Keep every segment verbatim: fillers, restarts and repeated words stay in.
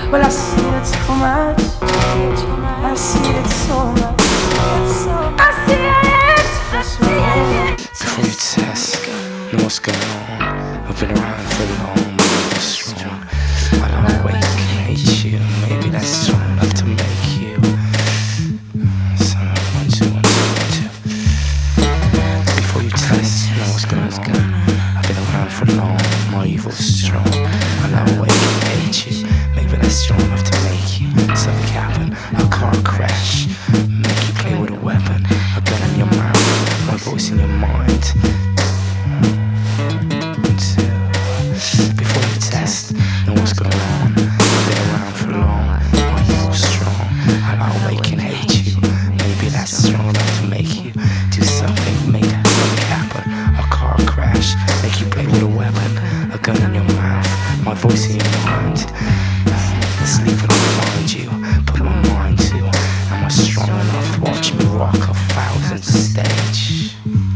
Well, I see it so much. I see it so much. I see it. I see it. Before you test, know what's going on. I've been around for long, but strong. I don't wake and hate you. Maybe that's strong enough to make you. So one, two, one, two, one, two. Before you test, know what's going on. I've been around for long, my evil's strong. I don't wake and hate you. Maybe that's strong enough to make you. Something happen, a car crash, make you play with a weapon, a gun in your mouth, my voice in your mind. Before you test, know what's going on. I've been around for long, my evil's strong. I'll wake and hate you. Maybe that's strong enough to make you do something, make something happen. A car crash, make you play with a weapon, a gun in your mouth, my voice in your mind. Sleep when I find you, put my mind to. Am I strong enough to watch me rock a thousand stage?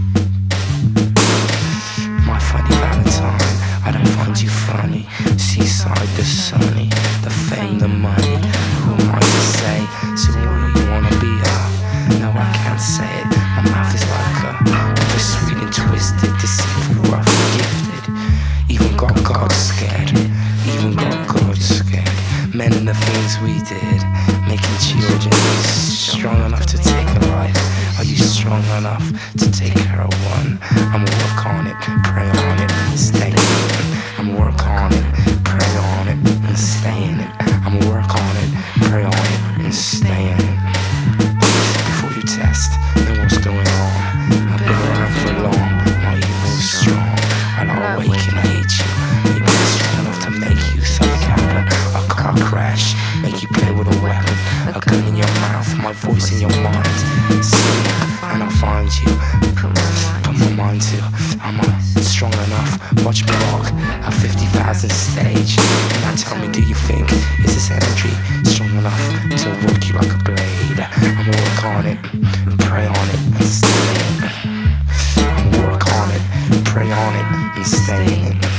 My funny Valentine, I don't find you funny. Seaside, the sunny, the fame, the money. Who am I to say? So what do you wanna be? Uh, no, I can't say it. My mouth is like a, a sweet and twisted, deceitful, rough and gifted. Even got God scared. Even got God scared. Men and the things we did, making children. Strong enough to take a life? Are you strong enough to take care of one? I'ma work on it, pray on it, stay in it. I'ma work on it, pray on it, and stay in it. I'ma work on it, pray on it, and stay in it. Before you test, know what's going on. I've been around for long, my evil's strong, and I'll wake and hate you. Maybe it's strong enough to make you something happen. A car crash, make you play with a weapon, a gun in your mouth, my voice in your mind. Sleep, and I'll find you. Put my mind to. I'm uh, strong enough. Watch me walk a fifty thousand stage. Now tell me, do you think is this energy strong enough to work you like a blade? I'ma work on it, pray on it, and stay in it. I'ma work on it, pray on it, and stay in it.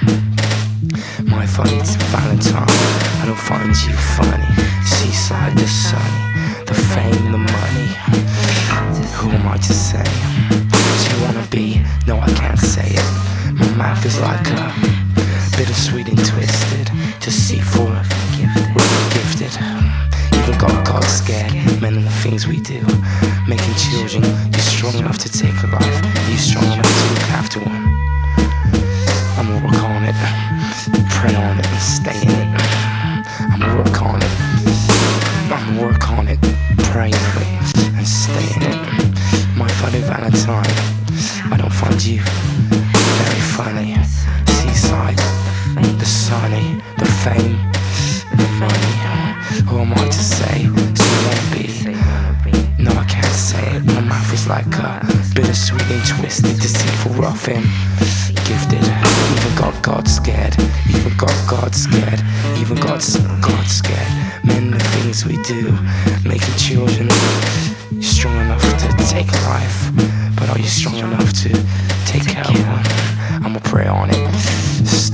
My funny Valentine, I don't find you funny. Seaside, the sunny, the fame, the money. Who am I to say? Do you wanna be? No, I can't say it. My mouth is like a bittersweet and twisted, deceitful, gifted. Even got God scared. Men and the things we do, making children. You're strong enough to take a life. You're strong enough to look after one. I'ma work on it, pray on it, and stay in it. I'ma work on it, I'ma work on it, pray on it, and stay in it. My funny Valentine, I don't find you very funny. Seaside, the sunny, the fame, the money. Who am I to say? So you wanna be? No, I can't say it. My mouth is like a bittersweet and twisted, deceitful, rough and gifted. Even got God scared. Even got God scared. Even got God scared. Men, the things we do, making children. You're strong enough to take a life, but are you strong enough to take care of one? I'ma pray on it.